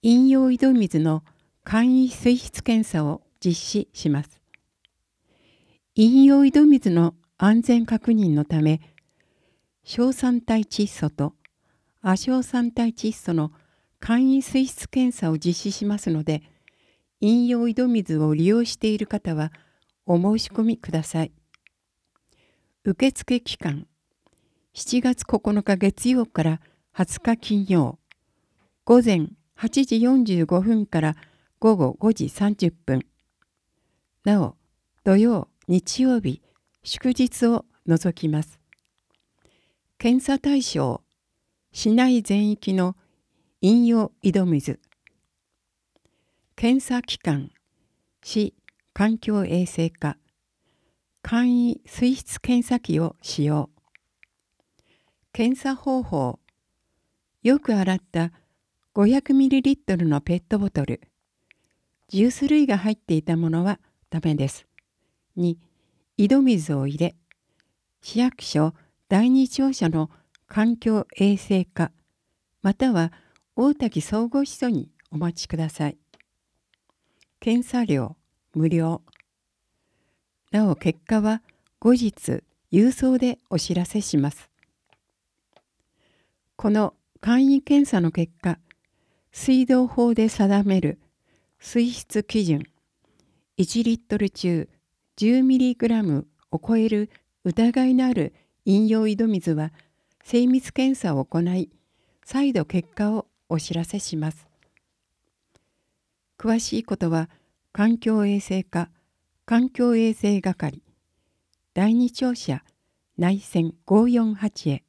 飲用井戸水の簡易水質検査を実施します。飲用井戸水の安全確認のため、硝酸体窒素と亜硝酸体窒素の簡易水質検査を実施しますので、飲用井戸水を利用している方はお申し込みください。受付期間、7月9日月曜から20日金曜、午前8時45分から午後5時30分。なお、土曜、日曜日、祝日を除きます。検査対象、市内全域の飲用井戸水。検査機関、市環境衛生課、簡易水質検査機を使用。検査方法、よく洗った500ml のペットボトル、ジュース類が入っていたものはダメです。2、井戸水を入れ、市役所第二庁舎の環境衛生課、または大滝総合支所にお待ちください。検査料無料。なお結果は後日郵送でお知らせします。この簡易検査の結果、水道法で定める水質基準1リットル中 10mg を超える疑いのある飲用井戸水は精密検査を行い、再度結果をお知らせします。詳しいことは環境衛生課環境衛生係第二庁舎内線548へ。